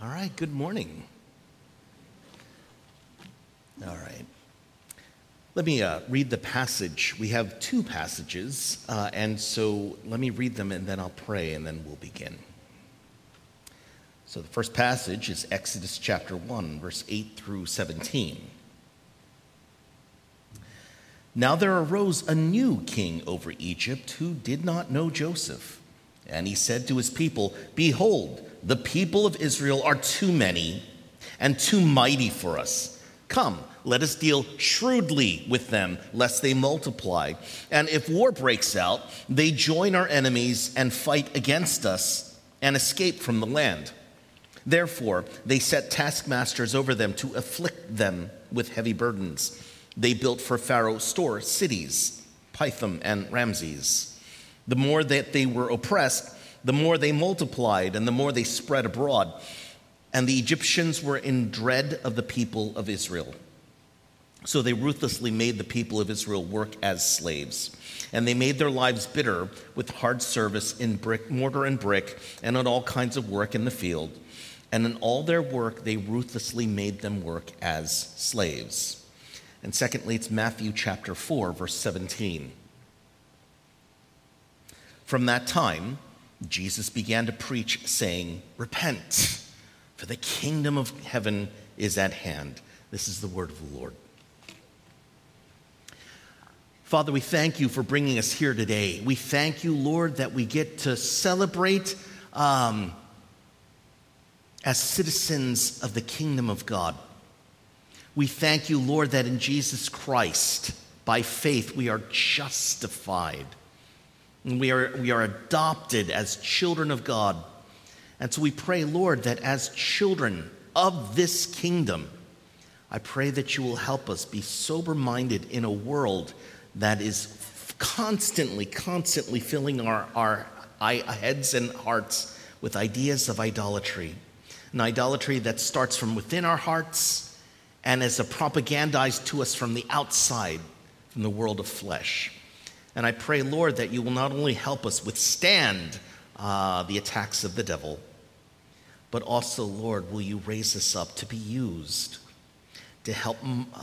All right, good morning. All right. Let me read the passage. We have two passages, and so let me read them and then I'll pray and then we'll begin. So the first passage is Exodus chapter 1, verse 8 through 17. Now there arose a new king over Egypt who did not know Joseph. And he said to his people, "Behold, the people of Israel are too many and too mighty for us. Come, let us deal shrewdly with them, lest they multiply. And if war breaks out, they join our enemies and fight against us and escape from the land." Therefore, they set taskmasters over them to afflict them with heavy burdens. They built for Pharaoh store cities, Pithom and Ramses. The more that they were oppressed, the more they multiplied and the more they spread abroad. And the Egyptians were in dread of the people of Israel. So they ruthlessly made the people of Israel work as slaves. And they made their lives bitter with hard service in mortar and brick, and in all kinds of work in the field. And in all their work, they ruthlessly made them work as slaves. And secondly, it's Matthew chapter 4, verse 17. From that time, Jesus began to preach, saying, "Repent, for the kingdom of heaven is at hand." This is the word of the Lord. Father, we thank you for bringing us here today. We thank you, Lord, that we get to celebrate as citizens of the kingdom of God. We thank you, Lord, that in Jesus Christ, by faith, we are justified. And we are adopted as children of God. And so we pray, Lord, that as children of this kingdom, I pray that you will help us be sober-minded in a world that is constantly filling our heads and hearts with ideas of idolatry. An idolatry that starts from within our hearts and is propagandized to us from the outside, from the world of flesh. And I pray, Lord, that you will not only help us withstand the attacks of the devil, but also, Lord, will you raise us up to be used to help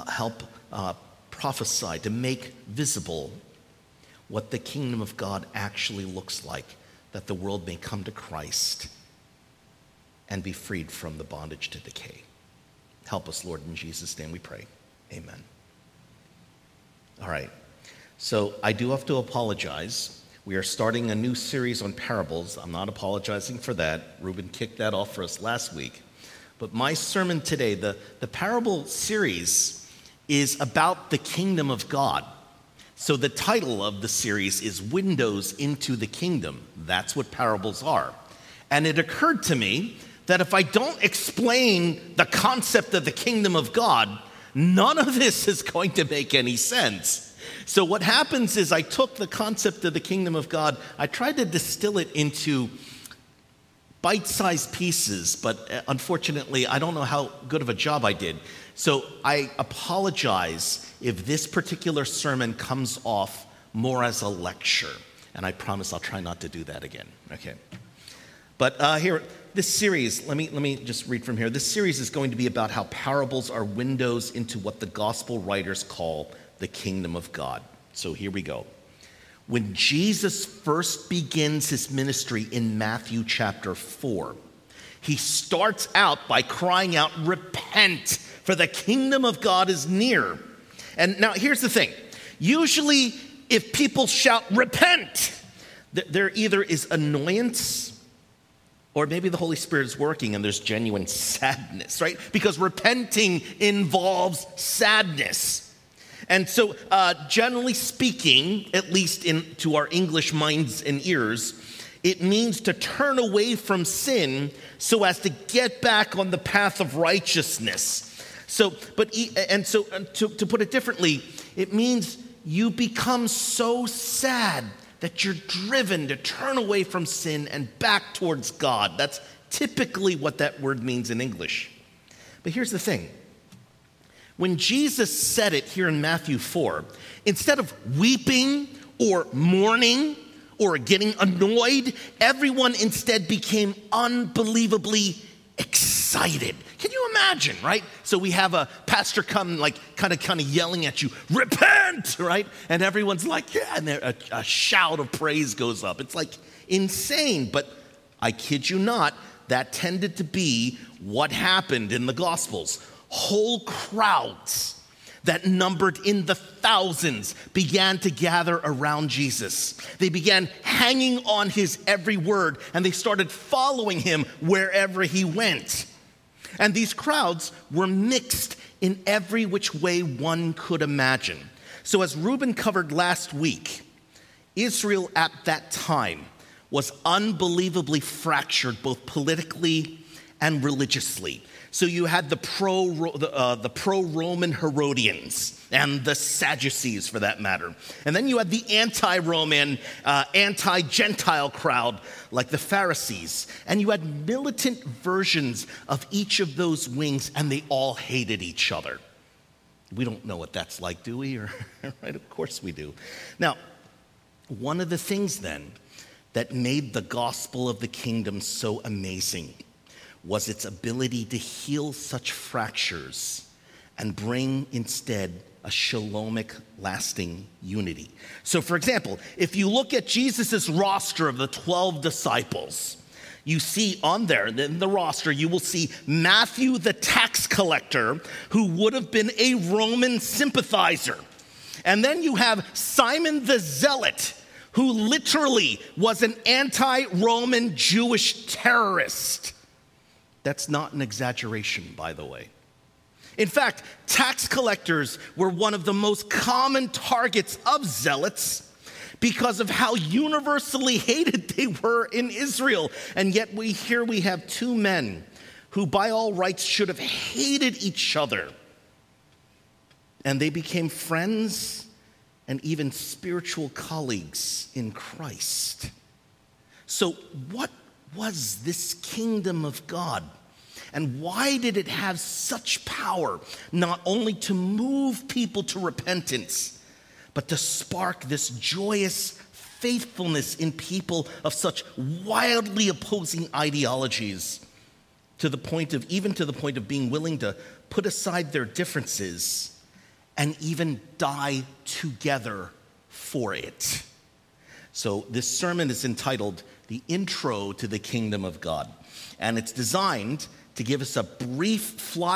prophesy, to make visible what the kingdom of God actually looks like, that the world may come to Christ and be freed from the bondage to decay. Help us, Lord, in Jesus' name we pray. Amen. All right. So I do have to apologize. We are starting a new series on parables. I'm not apologizing for that. Reuben kicked that off for us last week. But my sermon today, the parable series, is about the kingdom of God. So the title of the series is Windows into the Kingdom. That's what parables are. And it occurred to me that if I don't explain the concept of the kingdom of God, none of this is going to make any sense. So what happens is I took the concept of the kingdom of God, I tried to distill it into bite-sized pieces, but unfortunately, I don't know how good of a job I did. So I apologize if this particular sermon comes off more as a lecture, and I promise I'll try not to do that again. Okay. But here, this series, let me just read from here. This series is going to be about how parables are windows into what the gospel writers call the kingdom of God. So here we go. When Jesus first begins his ministry in Matthew chapter 4, he starts out by crying out, "Repent, for the kingdom of God is near." And now here's the thing. Usually if people shout, "Repent," there either is annoyance or maybe the Holy Spirit is working and there's genuine sadness, right? Because repenting involves sadness. And so generally speaking, at least to our English minds and ears, it means to turn away from sin so as to get back on the path of righteousness. To put it differently, it means you become so sad that you're driven to turn away from sin and back towards God. That's typically what that word means in English. But here's the thing. When Jesus said it here in Matthew 4, instead of weeping or mourning or getting annoyed, everyone instead became unbelievably excited. excited. Can you imagine, right? So we have a pastor come like kind of yelling at you, repent, right? And everyone's like, yeah, and a shout of praise goes up. It's like insane, but I kid you not, that tended to be what happened in the Gospels. Whole crowds that numbered in the thousands began to gather around Jesus. They began hanging on his every word, and they started following him wherever he went. And these crowds were mixed in every which way one could imagine. So as Reuben covered last week, Israel at that time was unbelievably fractured both politically and religiously. So you had the pro-Roman Herodians and the Sadducees, for that matter. And then you had the anti-Roman, anti-Gentile crowd like the Pharisees. And you had militant versions of each of those wings, and they all hated each other. We don't know what that's like, do we? Right? Of course we do. Now, one of the things then that made the gospel of the kingdom so amazing was its ability to heal such fractures and bring instead a shalomic, lasting unity. So for example, if you look at Jesus' roster of the 12 disciples, you see on there, in the roster, you will see Matthew the tax collector, who would have been a Roman sympathizer. And then you have Simon the Zealot, who literally was an anti-Roman Jewish terrorist. That's not an exaggeration, by the way. In fact, tax collectors were one of the most common targets of zealots because of how universally hated they were in Israel. And yet we have two men who by all rights should have hated each other. And they became friends and even spiritual colleagues in Christ. So what was this kingdom of God? And why did it have such power, not only to move people to repentance, but to spark this joyous faithfulness in people of such wildly opposing ideologies, to the point of being willing to put aside their differences and even die together for it? So this sermon is entitled The Intro to the Kingdom of God, and it's designed to give us a brief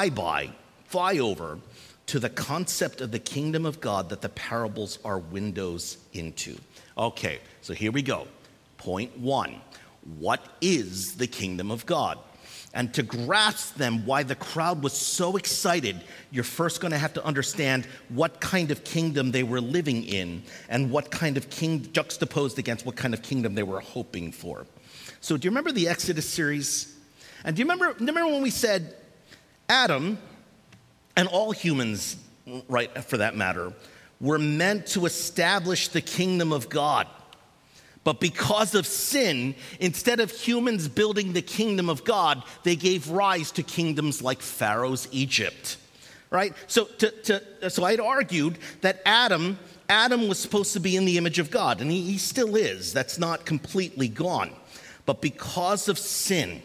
flyover to the concept of the kingdom of God that the parables are windows into. Okay, so here we go. Point one, what is the kingdom of God? And to grasp them, why the crowd was so excited, you're first going to have to understand what kind of kingdom they were living in and what kind of juxtaposed against what kind of kingdom they were hoping for. So do you remember the Exodus series? And do you remember when we said Adam and all humans, right, for that matter, were meant to establish the kingdom of God? But because of sin, instead of humans building the kingdom of God, they gave rise to kingdoms like Pharaoh's Egypt, right? So I'd argued that Adam was supposed to be in the image of God, and he still is. That's not completely gone. But because of sin,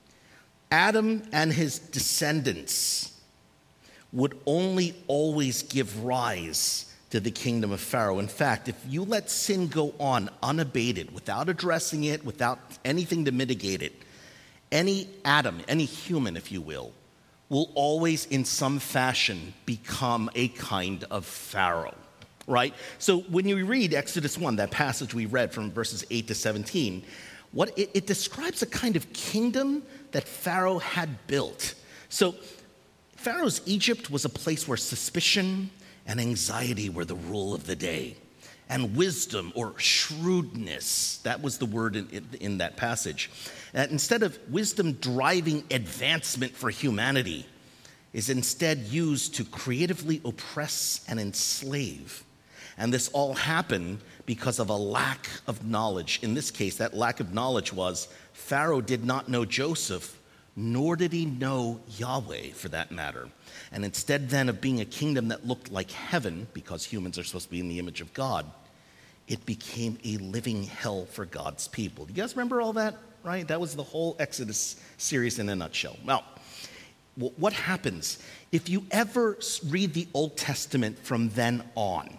Adam and his descendants would only always give rise to the kingdom of Pharaoh. In fact, if you let sin go on unabated, without addressing it, without anything to mitigate it, any Adam, any human, if you will always in some fashion become a kind of Pharaoh, right? So when you read Exodus 1, that passage we read from verses 8 to 17, it describes a kind of kingdom that Pharaoh had built. So Pharaoh's Egypt was a place where suspicion and anxiety were the rule of the day. And wisdom, or shrewdness, that was the word in that passage. Instead of wisdom driving advancement for humanity, is instead used to creatively oppress and enslave. And this all happened because of a lack of knowledge. In this case, that lack of knowledge was Pharaoh did not know Joseph, nor did he know Yahweh, for that matter. And instead then of being a kingdom that looked like heaven, because humans are supposed to be in the image of God, it became a living hell for God's people. Do you guys remember all that, right? That was the whole Exodus series in a nutshell. Well, What happens if you ever read the Old Testament from then on?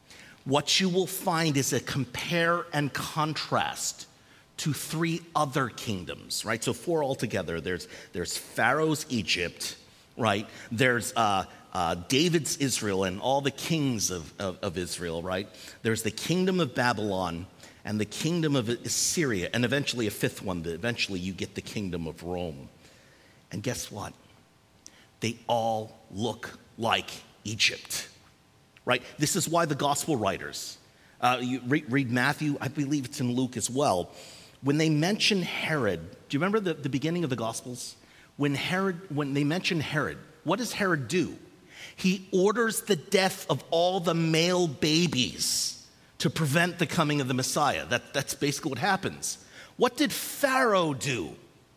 What you will find is a compare and contrast to 3 other kingdoms, right? So 4 altogether. There's Pharaoh's Egypt, right? There's David's Israel and all the kings of Israel, right? There's the kingdom of Babylon and the kingdom of Assyria, and eventually a 5th one. Eventually you get the kingdom of Rome. And guess what? They all look like Egypt, right? This is why the gospel writers, you read Matthew, I believe it's in Luke as well. When they mention Herod, do you remember the beginning of the Gospels? When they mention Herod, what does Herod do? He orders the death of all the male babies to prevent the coming of the Messiah. That's basically what happens. What did Pharaoh do?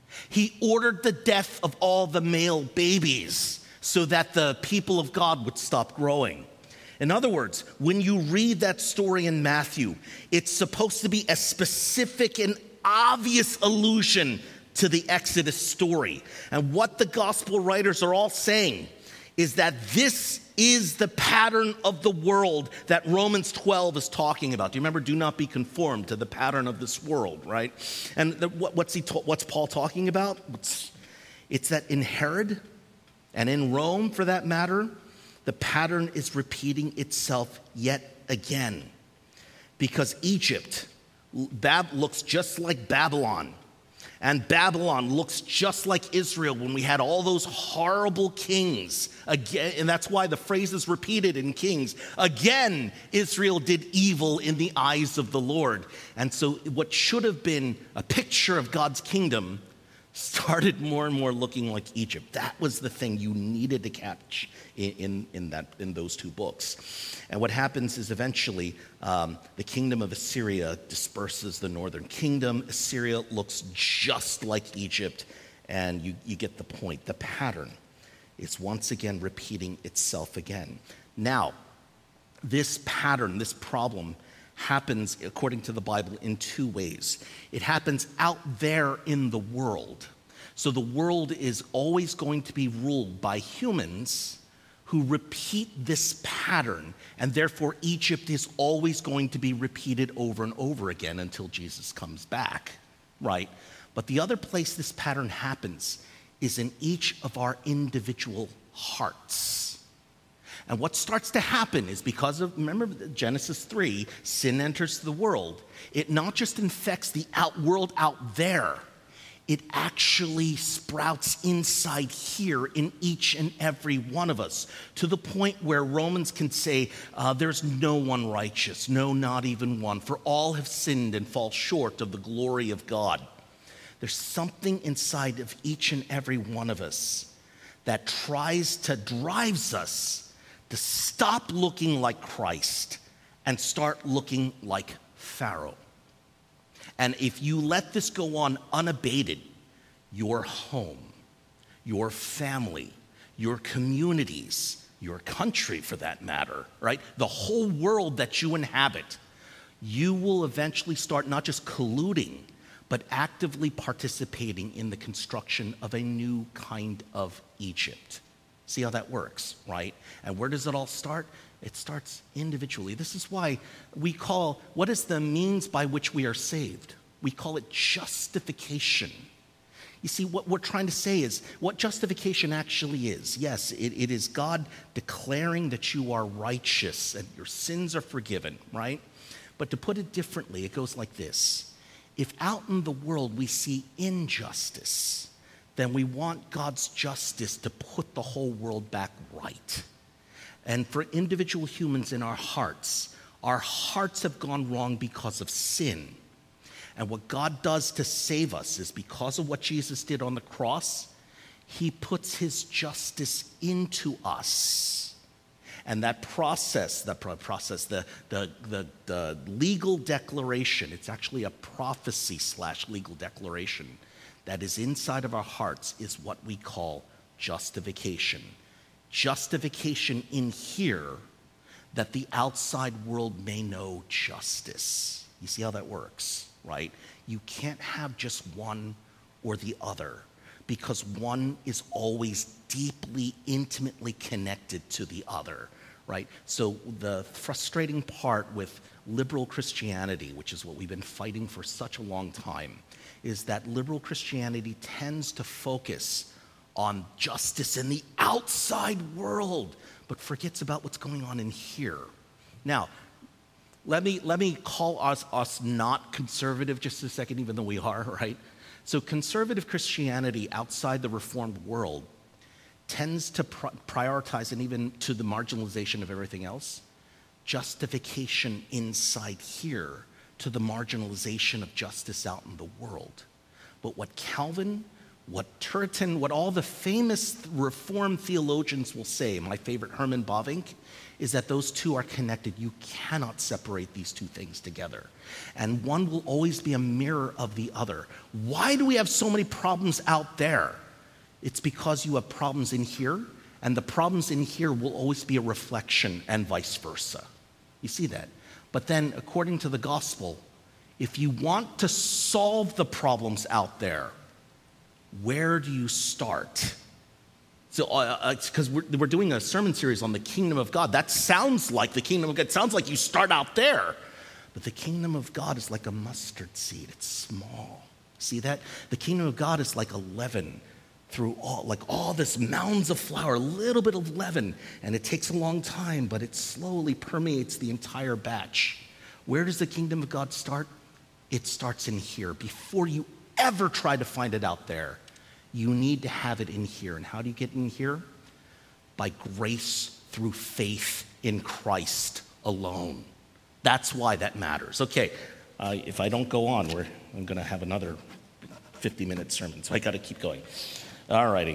He ordered the death of all the male babies so that the people of God would stop growing. In other words, when you read that story in Matthew, it's supposed to be a specific and obvious allusion to the Exodus story. And what the gospel writers are all saying is that this is the pattern of the world that Romans 12 is talking about. Do you remember? Do not be conformed to the pattern of this world, right? And what's Paul talking about? It's that in Herod and in Rome, for that matter, the pattern is repeating itself yet again. Because Egypt looks just like Babylon. And Babylon looks just like Israel when we had all those horrible kings. Again, and that's why the phrase is repeated in Kings. Again, Israel did evil in the eyes of the Lord. And so what should have been a picture of God's kingdom started more and more looking like Egypt. That was the thing you needed to catch in those 2 books. And what happens is eventually the kingdom of Assyria disperses the northern kingdom. Assyria looks just like Egypt, and you get the point. The pattern is once again repeating itself again. Now, this pattern, this problem, happens, according to the Bible, in 2 ways. It happens out there in the world. So the world is always going to be ruled by humans who repeat this pattern, and therefore Egypt is always going to be repeated over and over again until Jesus comes back, right? But the other place this pattern happens is in each of our individual hearts. And what starts to happen is because of, remember Genesis 3, sin enters the world. It not just infects the world out there, it actually sprouts inside here in each and every one of us, to the point where Romans can say, there's no one righteous, no, not even one, for all have sinned and fall short of the glory of God. There's something inside of each and every one of us that drives us to stop looking like Christ and start looking like Pharaoh. And if you let this go on unabated, your home, your family, your communities, your country for that matter, right? The whole world that you inhabit, you will eventually start not just colluding, but actively participating in the construction of a new kind of Egypt. See how that works, right? And where does it all start? It starts individually. This is why we call, what is the means by which we are saved? We call it justification. You see, what we're trying to say is what justification actually is. Yes, it is God declaring that you are righteous and your sins are forgiven, right? But to put it differently, it goes like this. If out in the world we see injustice, then we want God's justice to put the whole world back right. And for individual humans in our hearts have gone wrong because of sin. And what God does to save us is because of what Jesus did on the cross, he puts his justice into us. And that process, the legal declaration, it's actually a prophecy / legal declaration that is inside of our hearts is what we call justification. Justification in here that the outside world may know justice. You see how that works, right? You can't have just one or the other, because one is always deeply, intimately connected to the other, right? So the frustrating part with liberal Christianity, which is what we've been fighting for such a long time, is that liberal Christianity tends to focus on justice in the outside world, but forgets about what's going on in here. Now, let me call us not conservative just a second, even though we are, right? So conservative Christianity outside the Reformed world tends to prioritize, and even to the marginalization of everything else, justification inside here to the marginalization of justice out in the world. But what Calvin, what Turretin, what all the famous Reformed theologians will say, my favorite Herman Bavinck, is that those two are connected. You cannot separate these two things together. And one will always be a mirror of the other. Why do we have so many problems out there? It's because you have problems in here, and the problems in here will always be a reflection, and vice versa. You see that? But then, according to the gospel, if you want to solve the problems out there, where do you start? So, because we're doing a sermon series on the kingdom of God. That sounds like the kingdom of God. It sounds like you start out there. But the kingdom of God is like a mustard seed. It's small. See that? The kingdom of God is like a leaven through all this mounds of flour, a little bit of leaven. And it takes a long time, but it slowly permeates the entire batch. Where does the kingdom of God start? It starts in here. Before you ever try to find it out there, you need to have it in here. And how do you get in here? By grace through faith in Christ alone. That's why that matters. Okay, if I don't go on, I'm going to have another 50-minute sermon, so I got to keep going. All righty.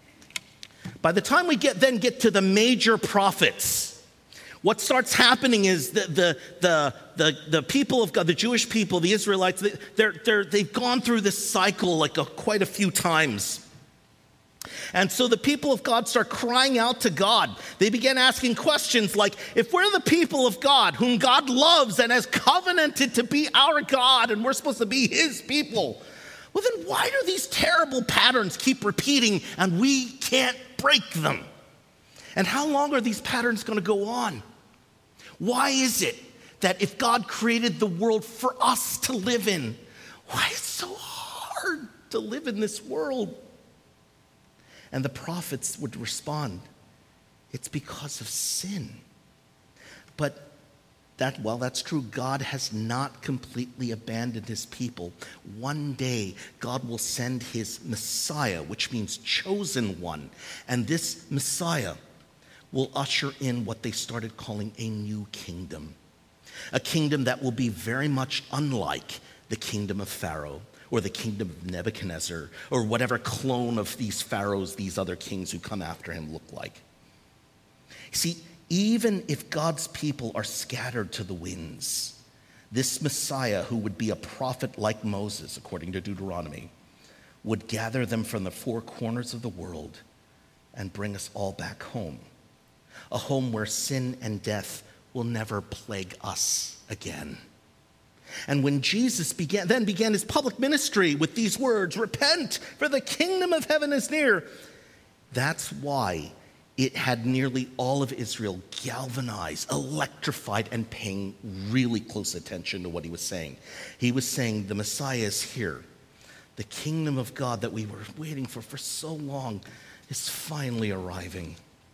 By the time we get to the major prophets, what starts happening is the people of God, the Jewish people, the Israelites, they've gone through this cycle quite a few times. And so the people of God start crying out to God. They begin asking questions like, if we're the people of God, whom God loves and has covenanted to be our God, and we're supposed to be his people, well then why do these terrible patterns keep repeating and we can't break them? And how long are these patterns going to go on? Why is it that if God created the world for us to live in, why is it so hard to live in this world? And the prophets would respond, it's because of sin. But that's true. God has not completely abandoned his people. One day, God will send his Messiah, which means chosen one. And this Messiah will usher in what they started calling a new kingdom. A kingdom that will be very much unlike the kingdom of Pharaoh or the kingdom of Nebuchadnezzar or whatever clone of these pharaohs, these other kings who come after him look like. See, even if God's people are scattered to the winds, this Messiah, who would be a prophet like Moses, according to Deuteronomy, would gather them from the four corners of the world and bring us all back home. A home where sin and death will never plague us again. And when Jesus began his public ministry with these words, repent, for the kingdom of heaven is near, that's why it had nearly all of Israel galvanized, electrified, and paying really close attention to what he was saying. He was saying, the Messiah is here. The kingdom of God that we were waiting for so long is finally arriving.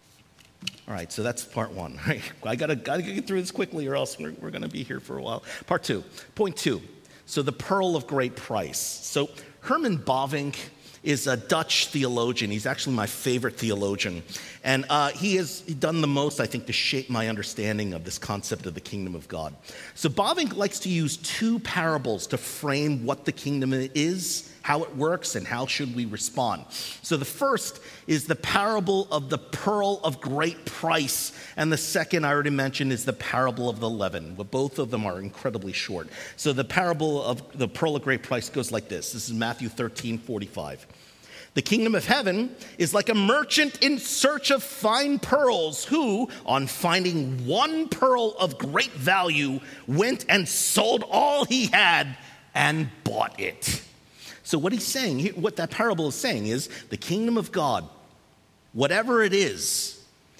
All right, so that's part one. Right? I gotta get through this quickly, or else we're going to be here for a while. Part two, point two. So the pearl of great price. So Herman Bavinck is a Dutch theologian. He's actually my favorite theologian. And he has done the most, I think, to shape my understanding of this concept of the kingdom of God. So Bavinck likes to use two parables to frame what the kingdom is, how it works, and how should we respond. So the first is the parable of the pearl of great price. And the second I already mentioned is the parable of the leaven. But both of them are incredibly short. So the parable of the pearl of great price goes like this. This is Matthew 13:45. The kingdom of heaven is like a merchant in search of fine pearls who, on finding one pearl of great value, went and sold all he had and bought it. So what he's saying, what that parable is saying is the kingdom of God, whatever it is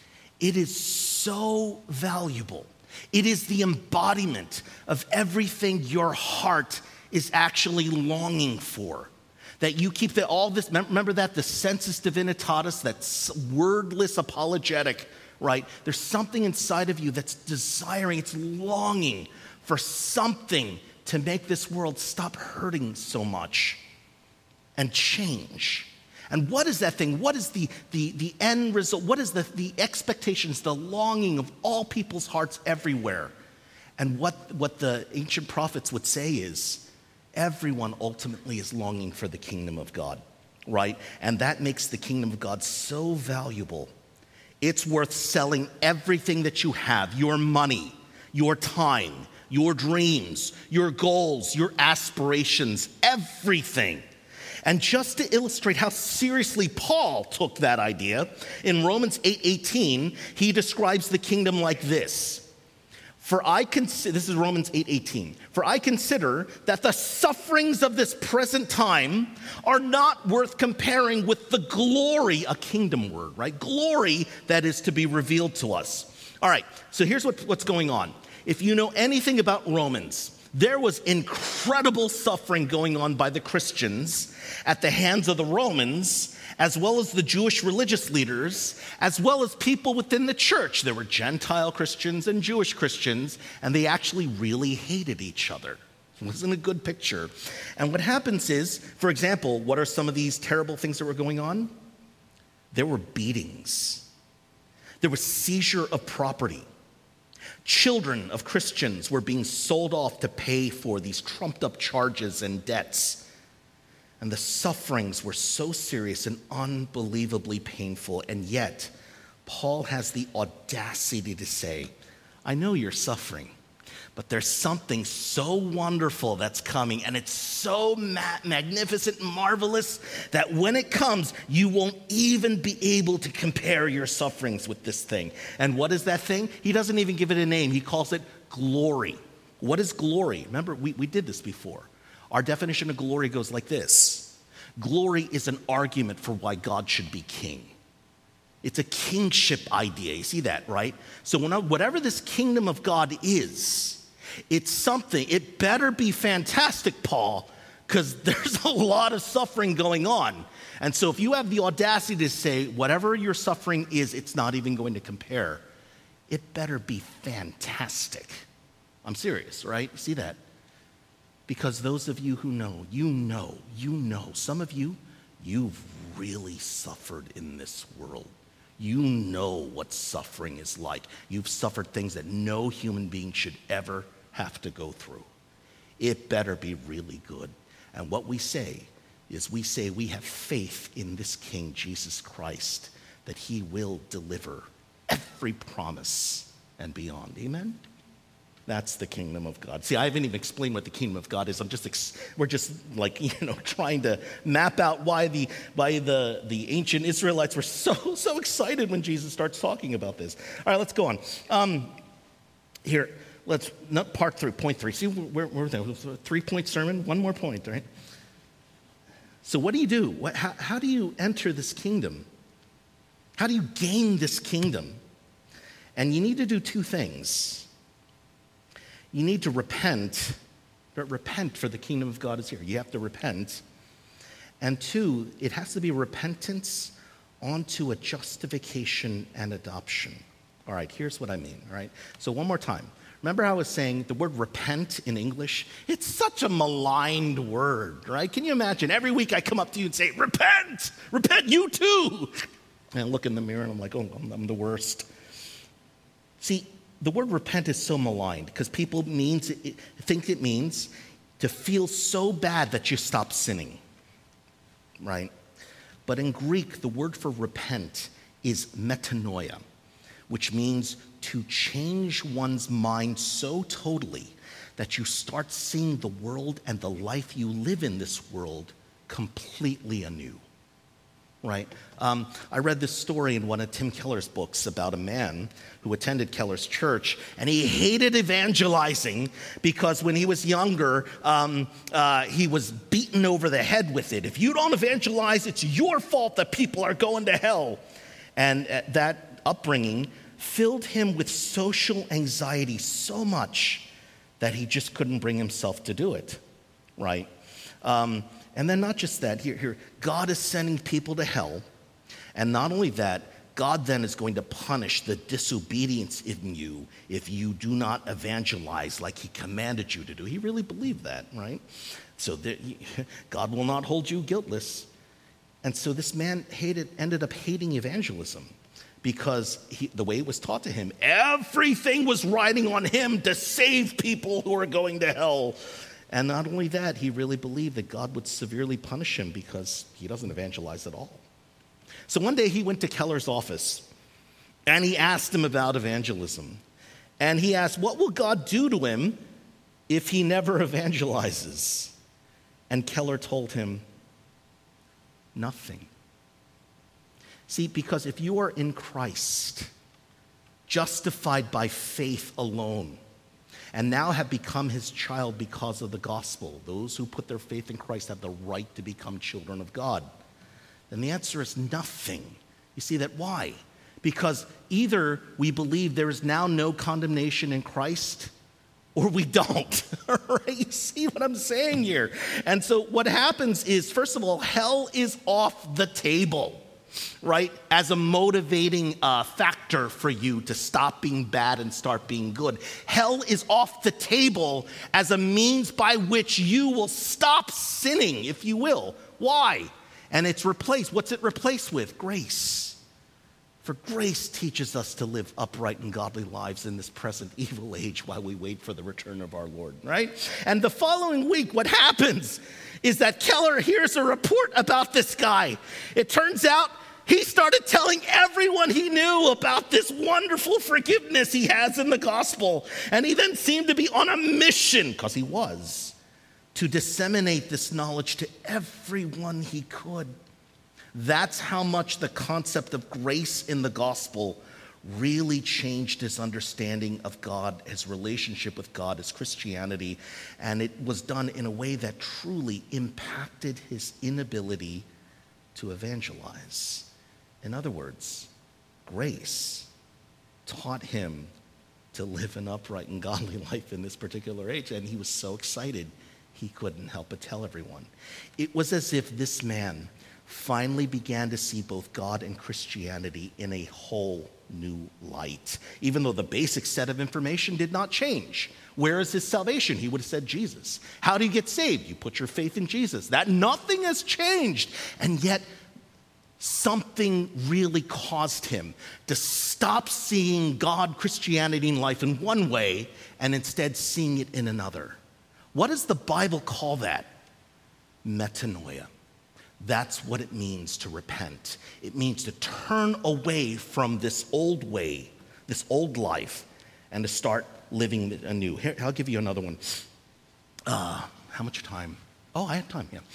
so valuable. It is the embodiment of everything your heart is actually longing for. That you keep all this, remember that, the sensus divinitatis, that wordless apologetic, right? There's something inside of you that's desiring, it's longing for something to make this world stop hurting so much and change. And what is that thing? What is the end result? What is the expectations, the longing of all people's hearts everywhere? And what the ancient prophets would say is, everyone ultimately is longing for the kingdom of God, right? And that makes the kingdom of God so valuable. It's worth selling everything that you have, your money, your time, your dreams, your goals, your aspirations, everything. And just to illustrate how seriously Paul took that idea, in Romans 8:18, he describes the kingdom like this. This is Romans 8:18. For I consider that the sufferings of this present time are not worth comparing with the glory, a kingdom word, right? Glory that is to be revealed to us. All right, so here's what's going on. If you know anything about Romans, there was incredible suffering going on by the Christians at the hands of the Romans, as well as the Jewish religious leaders, as well as people within the church. There were Gentile Christians and Jewish Christians, and they actually really hated each other. It wasn't a good picture. And what happens is, for example, what are some of these terrible things that were going on? There were beatings. There was seizure of property. Children of Christians were being sold off to pay for these trumped up charges and debts. And the sufferings were so serious and unbelievably painful. And yet, Paul has the audacity to say, I know you're suffering, but there's something so wonderful that's coming, and it's so magnificent, marvelous, that when it comes, you won't even be able to compare your sufferings with this thing. And what is that thing? He doesn't even give it a name. He calls it glory. What is glory? Remember, we did this before. Our definition of glory goes like this. Glory is an argument for why God should be king. It's a kingship idea. You see that, right? So whatever this kingdom of God is, it's something. It better be fantastic, Paul, because there's a lot of suffering going on. And so if you have the audacity to say whatever your suffering is, it's not even going to compare, it better be fantastic. I'm serious, right? You see that? Because those of you who know, you know, some of you, you've really suffered in this world. You know what suffering is like. You've suffered things that no human being should ever have to go through. It better be really good. And what we say is we have faith in this King, Jesus Christ, that he will deliver every promise and beyond. Amen? That's the kingdom of God. See, I haven't even explained what the kingdom of God is. We're just like, trying to map out why the ancient Israelites were so excited when Jesus starts talking about this. All right, let's go on. Here, part 3, point 3. See, we're there. 3-point sermon, one more point, right? So what do you do? How do you enter this kingdom? How do you gain this kingdom? And you need to do 2 things. You need to repent, but repent for the kingdom of God is here. You have to repent. And 2, it has to be repentance onto a justification and adoption. All right, here's what I mean, all right? So one more time. Remember how I was saying the word repent in English? It's such a maligned word, right? Can you imagine? Every week I come up to you and say, repent, you too. And I look in the mirror and I'm like, oh, I'm the worst. See, the word repent is so maligned because people think it means to feel so bad that you stop sinning, right? But in Greek, the word for repent is metanoia, which means to change one's mind so totally that you start seeing the world and the life you live in this world completely anew. right? I read this story in one of Tim Keller's books about a man who attended Keller's church, and he hated evangelizing because when he was younger, he was beaten over the head with it. If you don't evangelize, it's your fault that people are going to hell. And that upbringing filled him with social anxiety so much that he just couldn't bring himself to do it, right? And then not just that, here, God is sending people to hell. And not only that, God then is going to punish the disobedience in you if you do not evangelize like he commanded you to do. He really believed that, right? So God will not hold you guiltless. And so this man ended up hating evangelism because the way it was taught to him, everything was riding on him to save people who are going to hell. And not only that, he really believed that God would severely punish him because he doesn't evangelize at all. So one day he went to Keller's office and he asked him about evangelism. And he asked, what will God do to him if he never evangelizes? And Keller told him, nothing. See, because if you are in Christ, justified by faith alone, and now have become his child because of the gospel, those who put their faith in Christ have the right to become children of God, then the answer is nothing. You see that? Why? Because either we believe there is now no condemnation in Christ, or we don't. Right? You see what I'm saying here? And so what happens is, first of all, hell is off the table, right? As a motivating factor for you to stop being bad and start being good. Hell is off the table as a means by which you will stop sinning, if you will. Why? And it's replaced. What's it replaced with? Grace. For grace teaches us to live upright and godly lives in this present evil age while we wait for the return of our Lord, right? And the following week, what happens is that Keller hears a report about this guy. It turns out he started telling everyone he knew about this wonderful forgiveness he has in the gospel. And he then seemed to be on a mission, because he was, to disseminate this knowledge to everyone he could. That's how much the concept of grace in the gospel really changed his understanding of God, his relationship with God, his Christianity. And it was done in a way that truly impacted his inability to evangelize. In other words, grace taught him to live an upright and godly life in this particular age. And he was so excited, he couldn't help but tell everyone. It was as if this man finally began to see both God and Christianity in a whole new light, even though the basic set of information did not change. Where is his salvation? He would have said Jesus. How do you get saved? You put your faith in Jesus. That nothing has changed. And yet, something really caused him to stop seeing God, Christianity, and life in one way and instead seeing it in another. What does the Bible call that? Metanoia. That's what it means to repent. It means to turn away from this old way, this old life, and to start living anew. Here, I'll give you another one. How much time? Oh, I have time, yeah.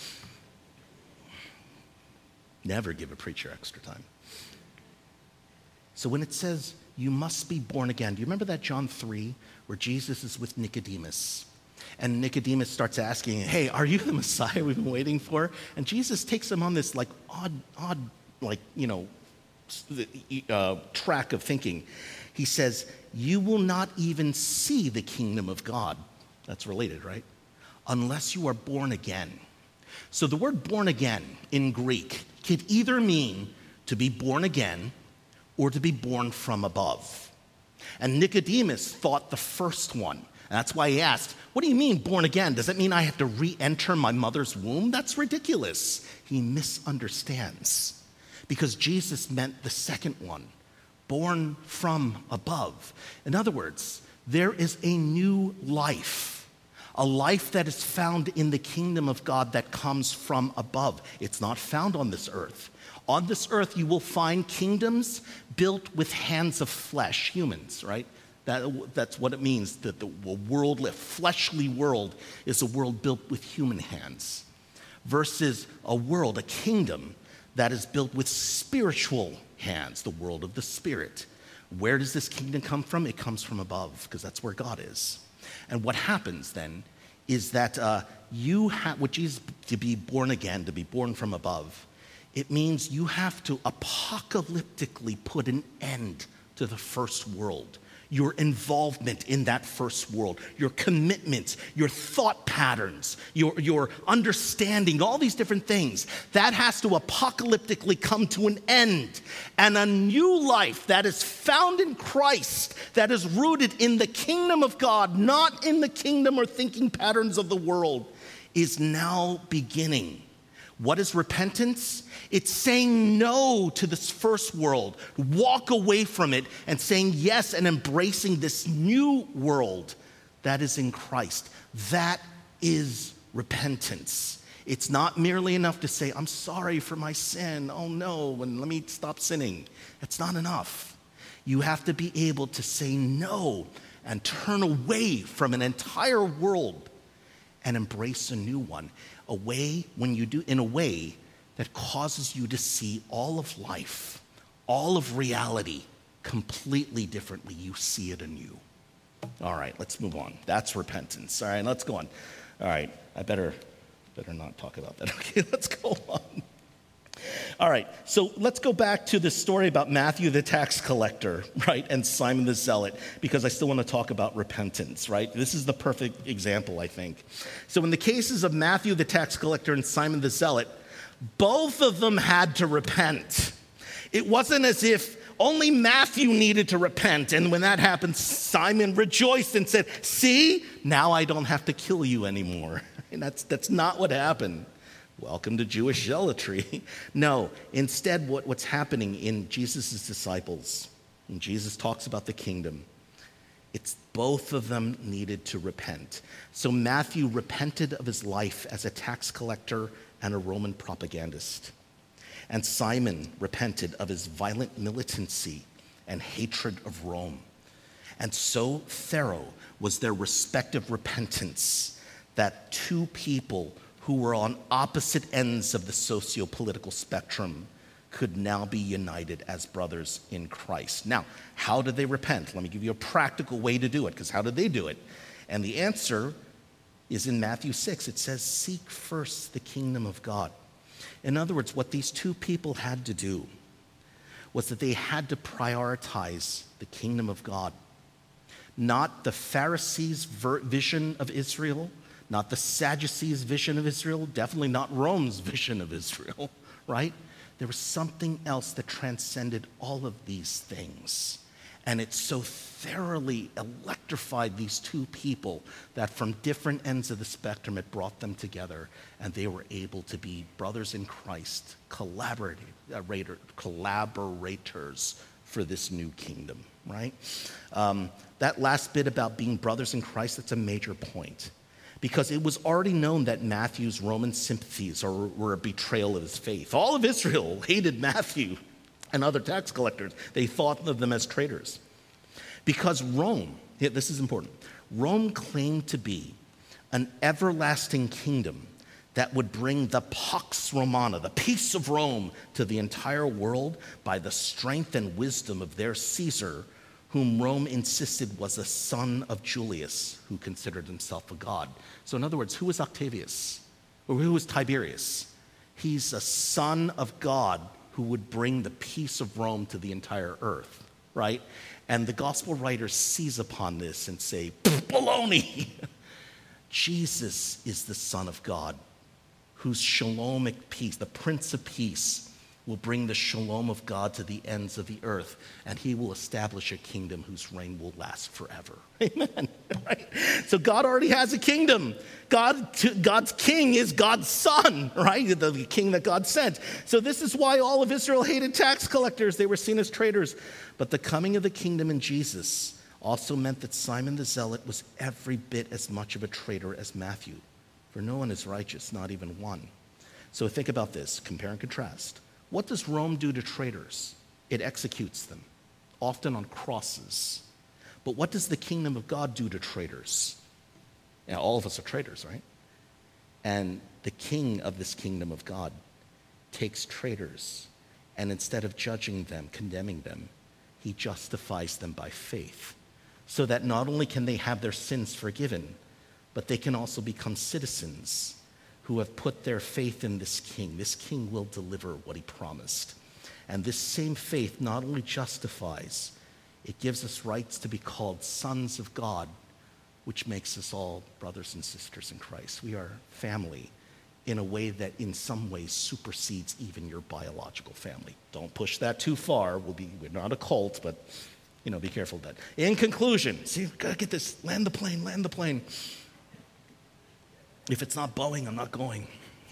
Never give a preacher extra time. So when it says you must be born again, do you remember that John 3 where Jesus is with Nicodemus? And Nicodemus starts asking, hey, are you the Messiah we've been waiting for? And Jesus takes him on this odd track of thinking. He says, you will not even see the kingdom of God. That's related, right? Unless you are born again. So the word born again in Greek could either mean to be born again or to be born from above. And Nicodemus thought the first one. And that's why he asked, what do you mean born again? Does that mean I have to re-enter my mother's womb? That's ridiculous. He misunderstands. Because Jesus meant the second one, born from above. In other words, there is a new life, a life that is found in the kingdom of God that comes from above. It's not found on this earth. On this earth, you will find kingdoms built with hands of flesh, humans, right? That's what it means, that the world, a fleshly world, is a world built with human hands, versus a world, a kingdom, that is built with spiritual hands, the world of the spirit. Where does this kingdom come from? It comes from above, because that's where God is. And what happens then is that which is to be born again, to be born from above, it means you have to apocalyptically put an end to the first world. Your involvement in that first world, your commitments, your thought patterns, your understanding, all these different things, that has to apocalyptically come to an end. And a new life that is found in Christ, that is rooted in the kingdom of God, not in the kingdom or thinking patterns of the world, is now beginning. What is repentance? It's saying no to this first world, walk away from it, and saying yes and embracing this new world that is in Christ. That is repentance. It's not merely enough to say, I'm sorry for my sin. Oh no, and let me stop sinning. It's not enough. You have to be able to say no and turn away from an entire world and embrace a new one. In a way that causes you to see all of life, all of reality, completely differently. You see it anew. All right, let's move on. That's repentance. All right, let's go on. All right, I better not talk about that. Okay, let's go on. All right, so let's go back to the story about Matthew the tax collector, right, and Simon the zealot, because I still want to talk about repentance, right? This is the perfect example, I think. So in the cases of Matthew the tax collector and Simon the zealot, both of them had to repent. It wasn't as if only Matthew needed to repent, and when that happened, Simon rejoiced and said, see, now I don't have to kill you anymore. And that's not what happened. Welcome to Jewish zealotry. No, instead what's happening in Jesus' disciples, when Jesus talks about the kingdom, it's both of them needed to repent. So Matthew repented of his life as a tax collector and a Roman propagandist. And Simon repented of his violent militancy and hatred of Rome. And so thorough was their respective repentance that two people who were on opposite ends of the socio-political spectrum could now be united as brothers in Christ. Now, how did they repent? Let me give you a practical way to do it, because how did they do it? And the answer is in Matthew 6. It says, seek first the kingdom of God. In other words, what these two people had to do was that they had to prioritize the kingdom of God, not the Pharisees' vision of Israel, not the Sadducees' vision of Israel, definitely not Rome's vision of Israel, right? There was something else that transcended all of these things. And it so thoroughly electrified these two people that from different ends of the spectrum, it brought them together, and they were able to be brothers in Christ, collaborators for this new kingdom, right? That last bit about being brothers in Christ, that's a major point. Because it was already known that Matthew's Roman sympathies were a betrayal of his faith. All of Israel hated Matthew and other tax collectors. They thought of them as traitors. Because Rome, this is important, Rome claimed to be an everlasting kingdom that would bring the Pax Romana, the peace of Rome, to the entire world by the strength and wisdom of their Caesar, whom Rome insisted was a son of Julius, who considered himself a god. So in other words, who was Octavius? Or who was Tiberius? He's a son of God who would bring the peace of Rome to the entire earth, right? And the gospel writers seize upon this and say, baloney! Jesus is the Son of God, whose shalomic peace, the Prince of Peace, will bring the shalom of God to the ends of the earth, and he will establish a kingdom whose reign will last forever. Amen. Right? So God already has a kingdom. God's king is God's son, right? The king that God sent. So this is why all of Israel hated tax collectors. They were seen as traitors. But the coming of the kingdom in Jesus also meant that Simon the Zealot was every bit as much of a traitor as Matthew. For no one is righteous, not even one. So think about this, compare and contrast. What does Rome do to traitors? It executes them, often on crosses. But what does the kingdom of God do to traitors? Now, all of us are traitors, right? And the king of this kingdom of God takes traitors, and instead of judging them, condemning them, he justifies them by faith, so that not only can they have their sins forgiven, but they can also become citizens who have put their faith in this king. This king will deliver what he promised. And this same faith not only justifies, it gives us rights to be called sons of God, which makes us all brothers and sisters in Christ. We are family in a way that in some ways supersedes even your biological family. Don't push that too far. We're not a cult, but be careful of that. In conclusion, see, gotta get this, land the plane. If it's not Boeing, I'm not going.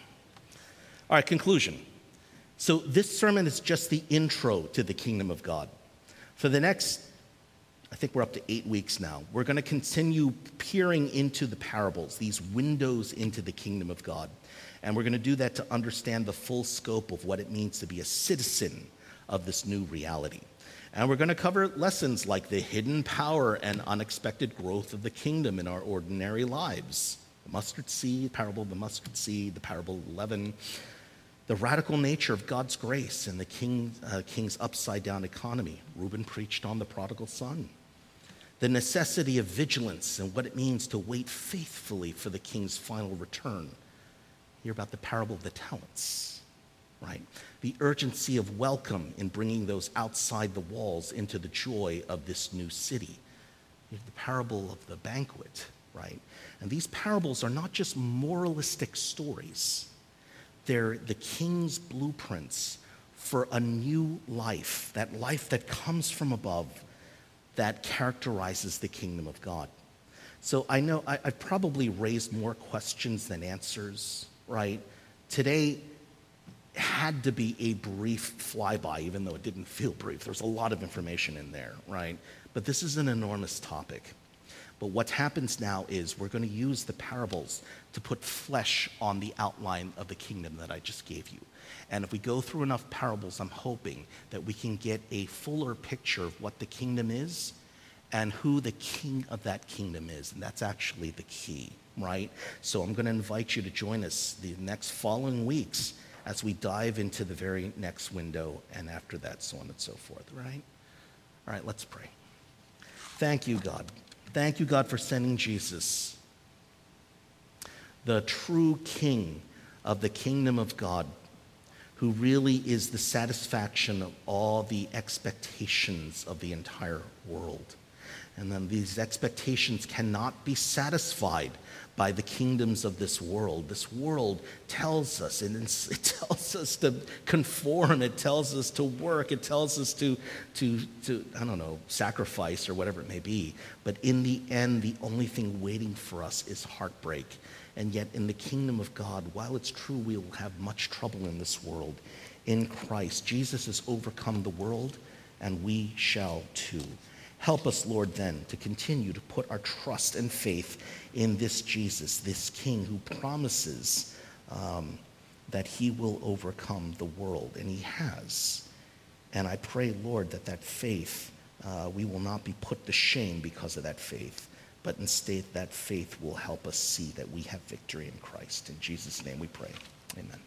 All right, conclusion. So this sermon is just the intro to the kingdom of God. For the next, I think we're up to 8 weeks now, we're going to continue peering into the parables, these windows into the kingdom of God. And we're going to do that to understand the full scope of what it means to be a citizen of this new reality. And we're going to cover lessons like the hidden power and unexpected growth of the kingdom in our ordinary lives. The mustard seed, parable of the mustard seed, the parable of the leaven, the radical nature of God's grace and the king's upside-down economy. Reuben preached on the prodigal son. The necessity of vigilance and what it means to wait faithfully for the king's final return. Hear about the parable of the talents, right? The urgency of welcome in bringing those outside the walls into the joy of this new city. You have the parable of the banquet, right? And these parables are not just moralistic stories. They're the king's blueprints for a new life that comes from above, that characterizes the kingdom of God. So I know I've probably raised more questions than answers, right? Today had to be a brief flyby, even though it didn't feel brief. There's a lot of information in there, right? But this is an enormous topic. But what happens now is we're going to use the parables to put flesh on the outline of the kingdom that I just gave you. And if we go through enough parables, I'm hoping that we can get a fuller picture of what the kingdom is and who the king of that kingdom is. And that's actually the key, right? So I'm going to invite you to join us the next following weeks as we dive into the very next window, and after that, so on and so forth, right? All right, let's pray. Thank you, God. Thank you, God, for sending Jesus, the true king of the kingdom of God, who really is the satisfaction of all the expectations of the entire world. And then these expectations cannot be satisfied by the kingdoms of this world. This world tells us, and it tells us to conform, it tells us to work, it tells us to sacrifice or whatever it may be. But in the end, the only thing waiting for us is heartbreak. And yet in the kingdom of God, while it's true we will have much trouble in this world, in Christ, Jesus has overcome the world, and we shall too. Help us, Lord, then, to continue to put our trust and faith in this Jesus, this King who promises that he will overcome the world, and he has. And I pray, Lord, that faith, we will not be put to shame because of that faith, but instead that faith will help us see that we have victory in Christ. In Jesus' name we pray. Amen.